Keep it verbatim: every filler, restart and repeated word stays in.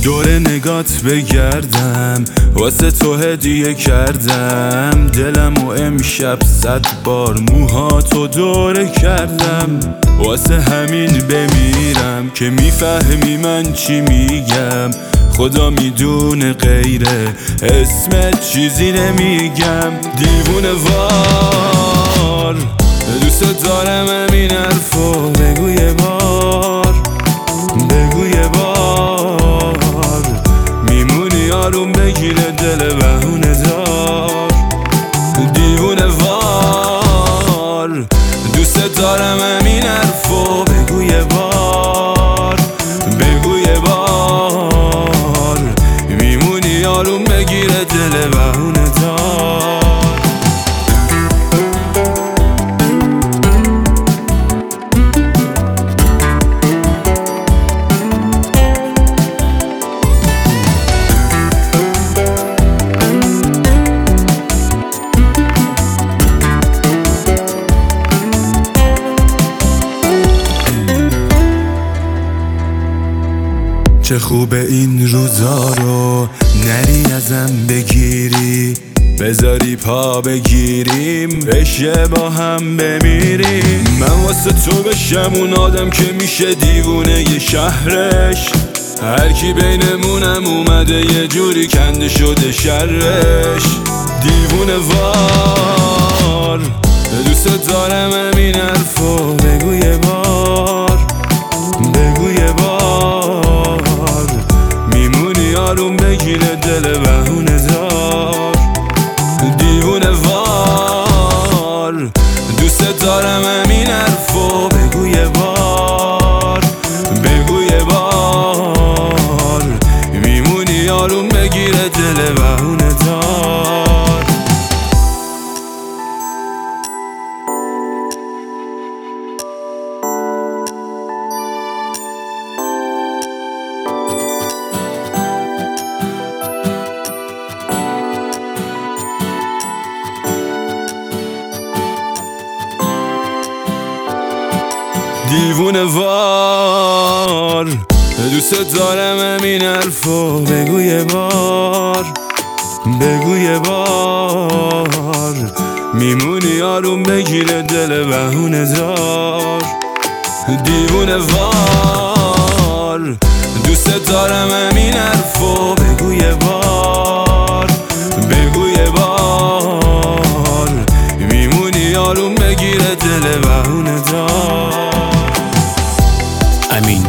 دور نگات بگردم، واسه تو هدیه کردم دلم و امشب صد بار موهاتو دوره کردم. واسه همین بمیرم که میفهمی من چی میگم، خدا میدونه غیره اسمت چیزی نمیگم. دیوونه وار دوست دارم همین حرفو بگو یه بار، بگو یه بار. میمونی آروم بگیره دل بهونه دار. دیوونه وار دوست دارم همین حرفو بگو یه بار، بگو یه بار. میمونی آروم بگیره دل بهونه دار. چه خوبه این روزا رو نری ازم بگیری، بذاری پا بگیریم بشه با هم بمیریم. من واسه تو بشم اون آدم که میشه دیوونه ی شهرش، هر کی بینمونم اومده یه جوری کنده شده شرش. دیوونه وار دوست دارم همین حرفو بگو یه بار، بگو یه بار. میمونی آروم بگیره دل بهونه دار. دیوونه وار دوست دارم همین حرفو بگو یه بار، بگو یه بار. میمونی آروم بگیره دل بهونه دار. دیوونه وار دوست دارم همین حرفو بگو یه بار، بگو یه بار. میمونی آروم بگیره دل بهونه دار. دیوونه وار دوست دارم همین حرفو بگو یه بار، بگو یه بار. میمونی آروم بگیره دل بهونه دار. امین